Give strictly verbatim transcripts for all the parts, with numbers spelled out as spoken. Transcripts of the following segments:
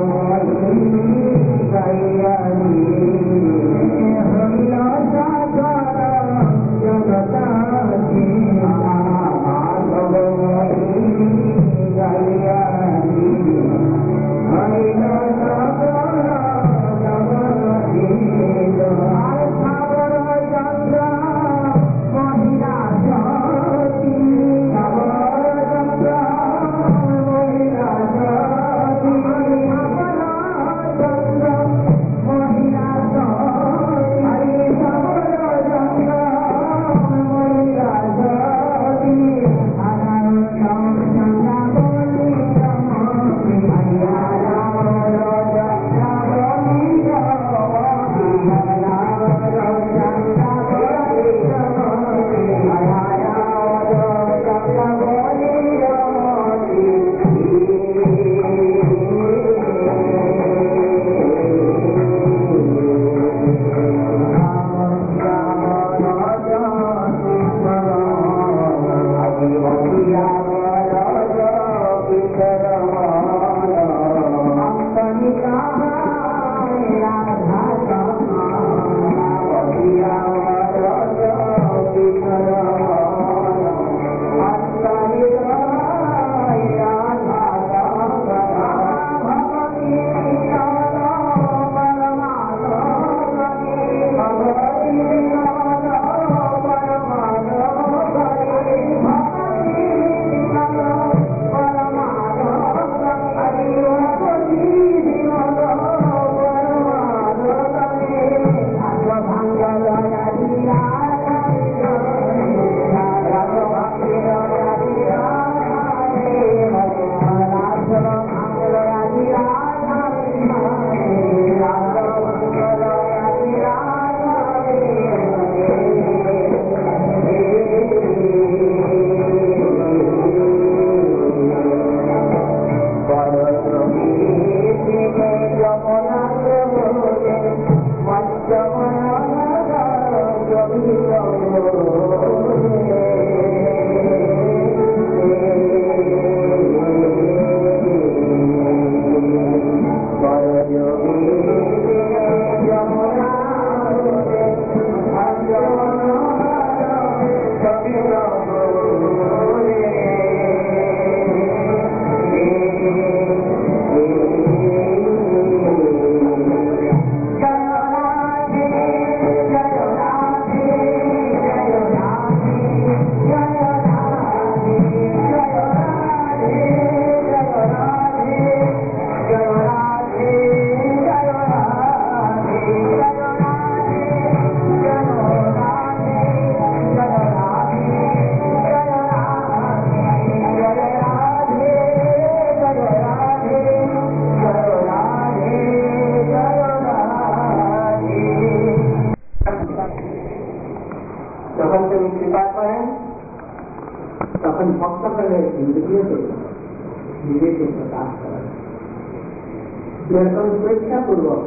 स्वेच्छापूर्वक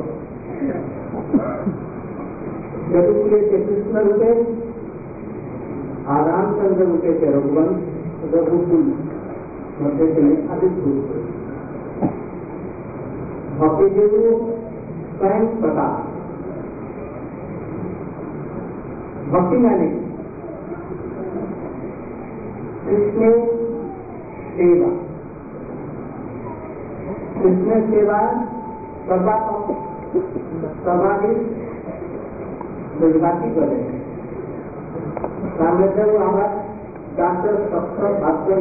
जगुकुले से कृष्ण रूपे आराम चंद्र रूपे से रघुवंश रघुकुल मध्य से आदित्य भक्ति देव स्वयं प्रकाश भक्ति माने कृष्ण सेवा कृष्ण सेवा सभा समाधि निर्वाचित करे रामदेव আমার ডাক্তার সত্তর ভাষণ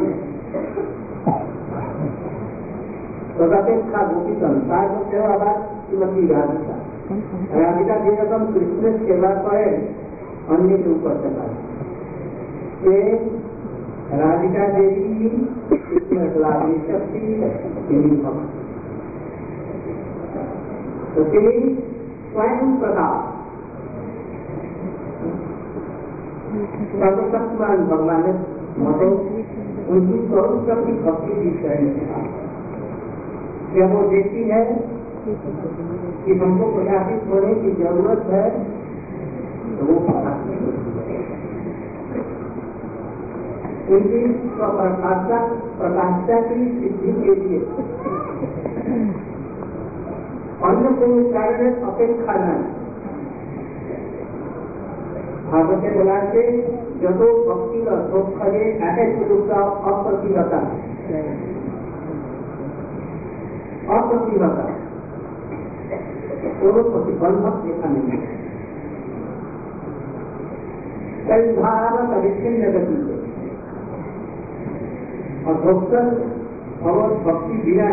তদাপেক্ষা গোপীতন তার মধ্যেও আবার শ্রীমতী রাধিকা রাধিকা যেরকম কৃষ্ণের সেবা করেন অন্য কেউ করতে পারে সে राधिका देवी की कृष्ण शक्ति তিনি ভক্ত तो তিনি स्वयं प्रकाश सर्वशक्तिमान भगवान मतो उनकी स्वरूप शक्ति भक्ति की शरण जब वो देखती है कि हमको प्रकाशित होने की जरूरत है तो वो प्रकाशित उनकी प्रकाशा प्रकाशा की सिद्धि के लिए अन्य कोनो कारण अपेक्षा नहीं। भागवते बोला से जदो भक्ति अधोक्षरे अहेतुका अप्रतिहता अप्रतिहता कोनो प्रतिबंधक देखा नहीं है। कई धारा अविच्छिन्न गति अधोक्षर भगवत भक्ति बिना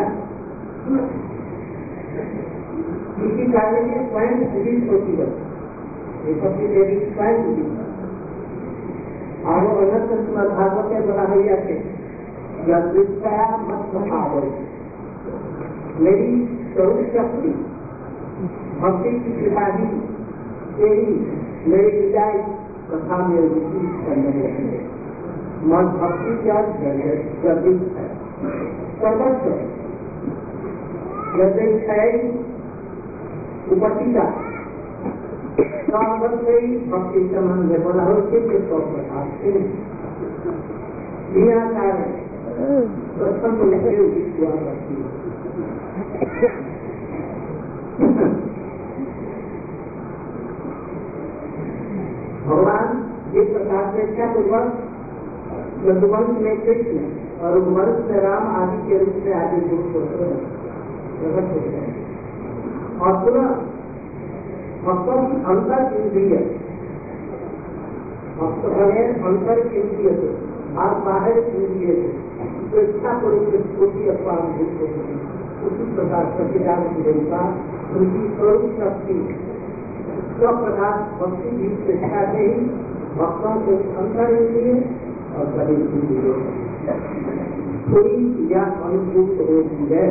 किसी कार्य में स्वयं उदित होती है। भक्ति देवी स्वयं उदित और अनंत भागवत के बना हुआ है यदृष्टया मत आवय मेरी स्वरूप शक्ति भक्ति की कृपा ही तेरी मेरी विदाई कथा में रुचि करने लगी। मत भक्ति क्या जगत है सर्वस्व यदृष्ट है उपटिका भक्ति संबंध है बोला हो प्रकाश बिना कारण प्रसन्न भगवान जिस प्रकार से क्या पूर्वक रघुवंश में कृष्ण और रघुवंश में राम आदि के रूप में आदि प्रकट होते हैं और पुनः भक्तों की अंतर इंद्रिय भक्त बने अंतर इंद्रिय से और बाहर इंद्रिय से स्वेच्छा को स्फूर्ति अथवा अनुभूत होती है। उसी प्रकार सचिदान की देवता उनकी स्वरूप शक्ति स्वप्रकाश भक्ति भी स्वेच्छा से ही भक्तों को अंतर इंद्रिय और बड़े इंद्रिय थोड़ी या अनुभूत होती है।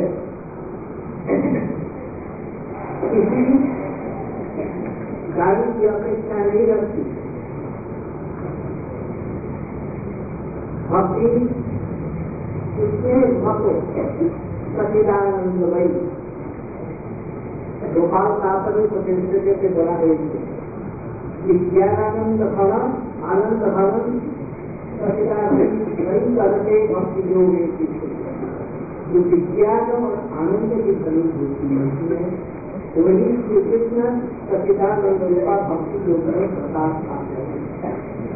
किसी गाड़ी की अपेक्षा नहीं रखती। भक्ति इसमें भक्त सचिदानंद भाई गोपाल शास्त्री को चिंतित से बोला है विज्ञानानंद भवन आनंद भवन सचिदानंद वही करके भक्ति योग जो विज्ञान और आनंद की अनुभूति मिलती है वही श्री कृष्ण सचिदानंद रूपा भक्ति योग में प्रकाश आते हैं।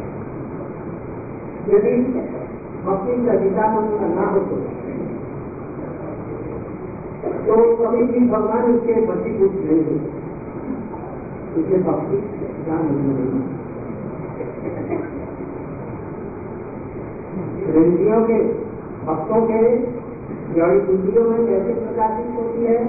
यदि भक्ति सचिदानंद न हो तो कभी भी भगवान उसके वशीभूत नहीं होते, इसलिए भक्ति सचिदानंद नहीं। इंद्रियों के भक्तों के जड़ी इंद्रियों में कैसे प्रकाशित होती है?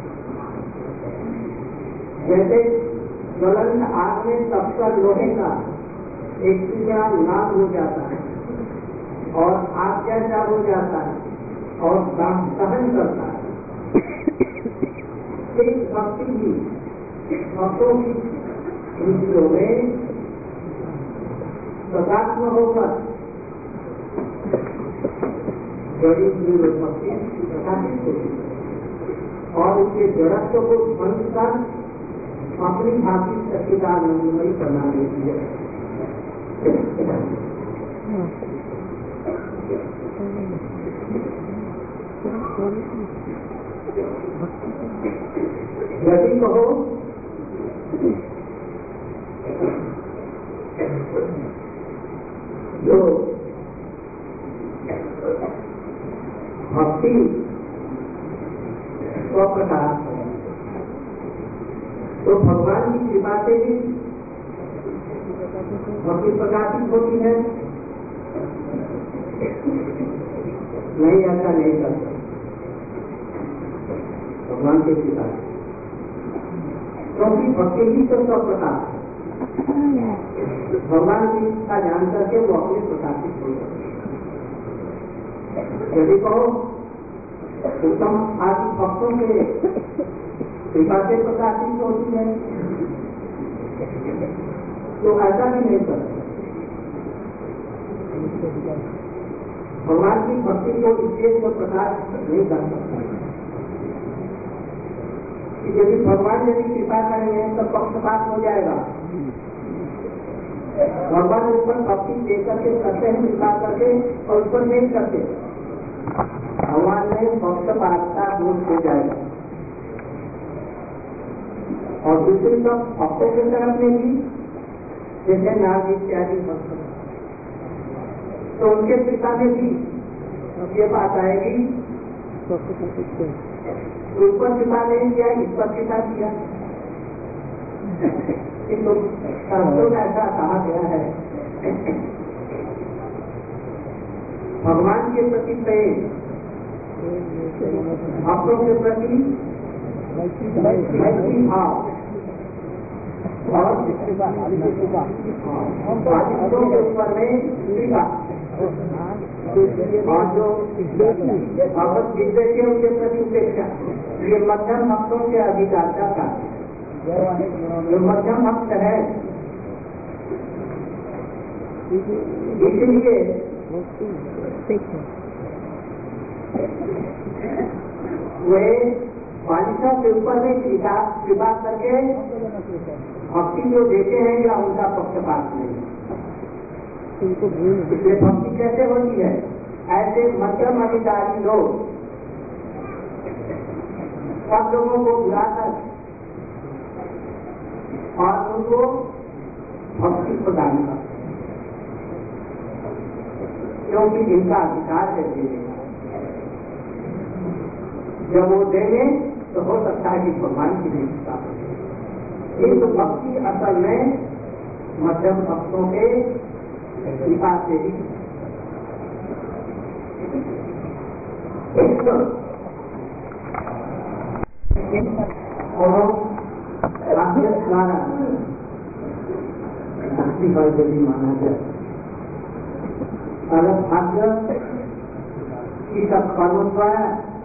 जैसे ज्वलंत आग में तपकर लोहे का एक चीजा लाभ हो जाता है और आग जैसा हो जाता है और सहन करता है। एक भक्ति भी भक्तों की इंद्रियों में प्रकाश होकर जड़ी हुई भक्ति प्रकाशित होती है और उसके जड़त्व को ध्वंस कर अपनी भाषी सचिदानंदमयी बना देती है। यदि कहो जो भक्ति स्वप्रकाश है तो भगवान की कृपा से भी भक्ति प्रकाशित होती है। नहीं ऐसा नहीं करता भगवान की कृपा से, क्योंकि भक्ति ही तो स्वप्रकाश भगवान की इच्छा जान करके वो अपने प्रकाशित हो जाते। यदि कहो उत्तम आदि भक्तों के कृपा से प्रकाशित होती है तो ऐसा भी नहीं करते। भगवान की भक्ति को विशेष में प्रकाश नहीं कर सकता। यदि भगवान यदि कृपा करेंगे तो पक्षपात हो जाएगा। भगवान उस पर भक्ति देकर के करते हैं कृपा करके और उस पर नहीं करते। भगवान ने पक्षपातता दूर हो जाएगा। और दूसरी तरफ भक्तों की तरफ में भी जैसे नाग इत्यादि भक्त, तो उनके पिता में भी ये बात आएगी, ऊपर पिता नहीं किया, इस पर पिता किया। किंतु शास्त्रों में ऐसा कहा गया है, भगवान के प्रति प्रेम, भक्तों के प्रति मैत्री भाव और बाधितों के ऊपर में कृपा, और जो भगवत विद्या के उनके प्रति उपेक्षा, ये मध्यम भक्तों के अधिकार का कार्य। जो मध्यम भक्त है, इसलिए वे बालिका के ऊपर में कृपा करके भक्ति जो देते हैं या उनका पक्षपात नहीं। इसलिए भक्ति कैसे होती है? ऐसे मध्यम अधिकारी लोग सब लोगों को बुलाकर और उनको भक्ति प्रदान कर, क्योंकि इनका अधिकार है देने का। जब वो देंगे तो हो सकता है कि भगवान की निष्ठा हो। किंतु भक्ति असल में मध्यम भक्तों के कृपा से ही। और भाग्य द्वारा भक्ति पर यदि माना जाए, अगर भाग्य की सब कर्म द्वारा,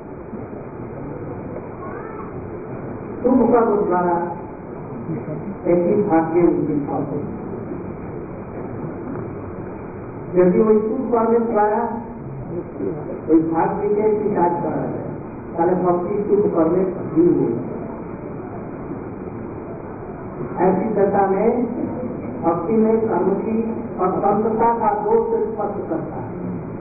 शुभ कर्म द्वारा ऐसी भाग्य उनकी होती, यदि वही शुभ कर्म द्वारा कोई भाग्य के विकास करा जाए, ताले भक्ति शुभ कर्म भी हुई। ऐसी दशा में भक्ति में कर्म की और संतता का दोष स्पष्ट करता है।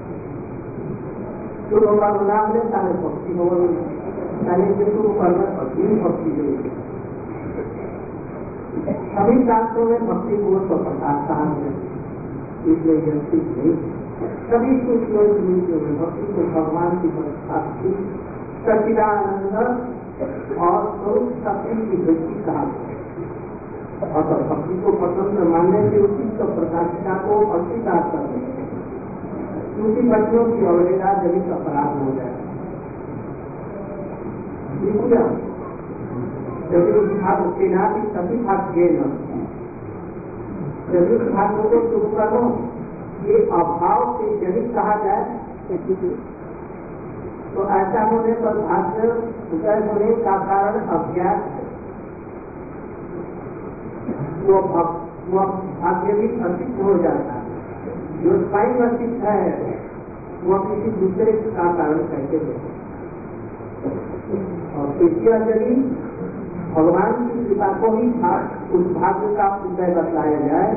शुभ कर्म ना मिले ताले भक्ति हो, ताले शुभ कर्म भक्ति भक्ति हो। सभी शास्त्रों में भक्ति को तो प्रकाशता है, इसलिए यह ठीक नहीं। सभी सूत्रों में भक्ति को भगवान की प्रकाश, सच्चिदानंद और स्वरूप शक्ति की वृत्ति कहा गया। और भक्ति को पसंद मानने से उसी तो प्रकाशिता को अस्वीकार करते हैं। उसी बच्चों की अवहेलना जनित अपराध हो जाए। यदि भाग सेना की सभी भाग्य न, यदि भाग्यों को शुभ करो, ये अभाव से जनित कहा जाए तो ऐसा होने पर भाग्य उदय होने का कारण अज्ञान, वो भाग्य भी अस्तित्व हो जाता है। जो स्वयं अस्तित्व है वो किसी दूसरे का कारण कैसे हो। और इसलिए यदि भगवान की कृपा को ही उस भाग्य का उदय बतलाया जाए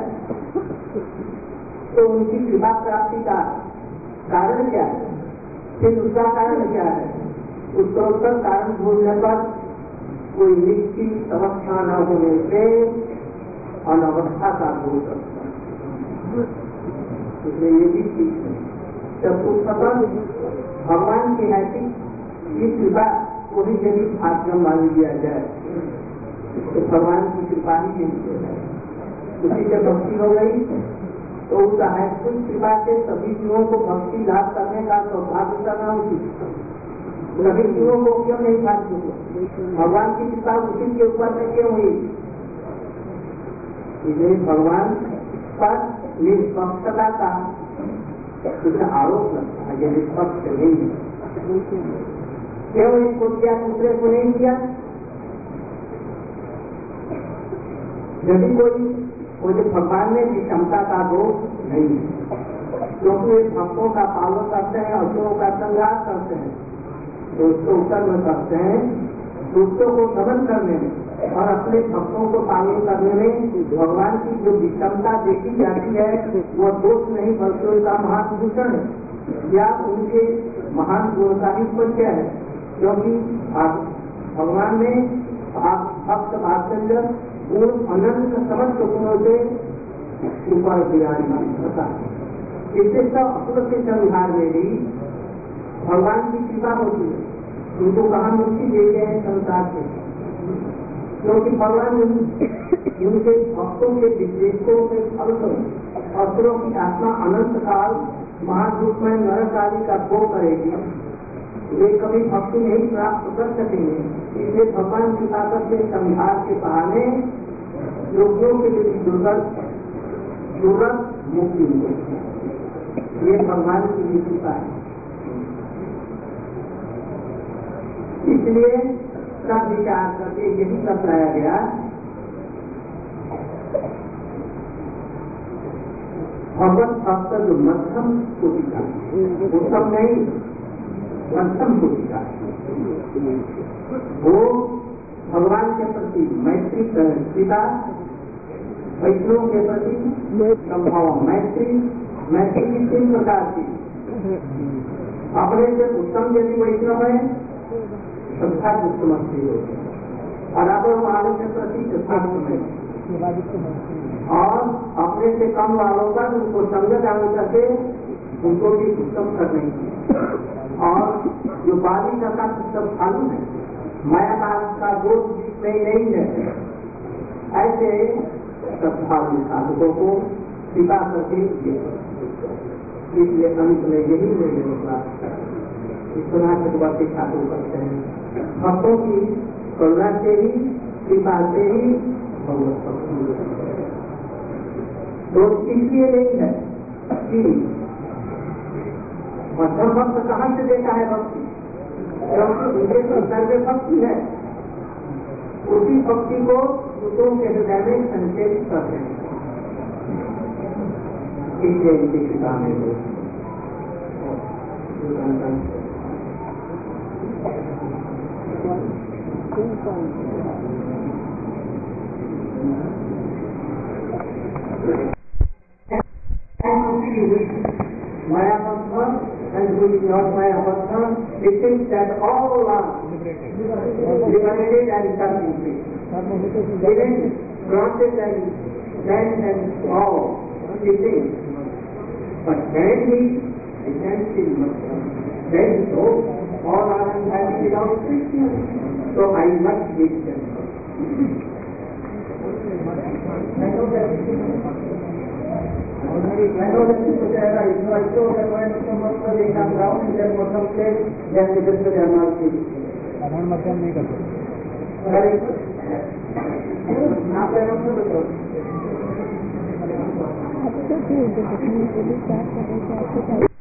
तो उनकी कृपा प्राप्ति का कारण क्या है, फिर उसका कारण क्या है, उसका उत्तर कारण ढूंढने पर कोई निश्चित समस्या न होने से अनवस्था का हो सकता है। इसलिए ये भी ठीक है, चतुर्थतः भगवान की ऐसी कृपा को ही यदि भाग्य मान लिया जाए तो भगवान की कृपा ही नहीं है। उसी से भक्ति हो गई तो उस ऐसी कृपा से सभी जीवों को भक्ति लाभ करने का सौभाग्य करना उचित। सभी जीवों को क्यों नहीं भाग्य हुआ? भगवान की कृपा उसी के ऊपर में क्यों हुई? इसलिए भगवान पर निष्पक्षता का कुछ आरोप लगता है, ये निष्पक्ष नहीं है। क्यों इसको किया, दूसरे को नहीं किया? यदि कोई मुझे भगवान में विषमता का दोष नहीं है, क्योंकि वे भक्तों का पालन करते हैं, असुरों का संहार करते हैं, दोस्तों कर्म करते हैं, दोस्तों को दमन करने में और अपने भक्तों को पालन करने में भगवान की जो विषमता देखी जाती है वह दोष नहीं बल्कि उनका महाभूषण है या उनके महान गुण का ही परिचय है। क्योंकि भगवान में आप भक्त भाग चंद्र उन अनंत समस्त गुणों से ऊपर विराजमान होता है। इससे सब असुर के संहार में भी भगवान की कृपा होती है। उनको कहा मुक्ति देते हैं संसार से, क्योंकि भगवान उनके भक्तों के विवेकों के फल स्वरूप असुरों की आत्मा अनंत काल महादुख में नरक आदि का भोग करेगी, वे कभी भक्ति नहीं प्राप्त कर सकेंगे। इसलिए भगवान की ताकत से संहार के बहाने योगियों के लिए दुर्गत दुर्गत मुक्ति मिलेगी। ये भगवान की कृपा है। इसलिए सब विचार करके यही बताया गया, भगवत भक्त जो मध्यम कोटि का, उत्तम नहीं मध्यम कोटि का, वो भगवान के प्रति मैत्री कृपा, वैष्णव के प्रति संभव मैत्री। मैत्री की तीन प्रकार की, अपने से उत्तम यदि वैष्णव है श्रद्धा युक्त मस्ती हो, और अगर वालों के प्रति यथार्थ में, और अपने से कम वालों पर उनको संग डाल करके उनको भी उत्तम करने की, और जो बाली का सब चालू है, माया का दोष जिसमें नहीं है, ऐसे श्रद्धालु साधकों को कृपा करके इसलिए अंत में यही मेरे निकला। इतना भगवती ठाकुर करते हैं, भक्तों की करुणा से ही कृपा से ही भगवत तो इसलिए नहीं है कि मध्यम भक्त कहाँ से देता है भक्ति, क्योंकि उनके तो सर्वे भक्ति है, उसी भक्ति को दूसरों के हृदय में संचेत करते हैं। इसलिए इनकी कृपा में Maya Bhakta and who is not Maya Bhakta, it thinks that all are liberated and serving free. Even granted and land and all, it thinks. But then he stands still much. Then so, all are unhappy without Krishna. So I must reach them. I know that I know that people say that if I show that when someone they come down and then what some place, then they just say I'm not free. अमन मतलब नहीं करते। Very good. आप लोगों को बताओ। अब तो ठीक है, क्या कर रहे हैं, क्या कर रहे हैं।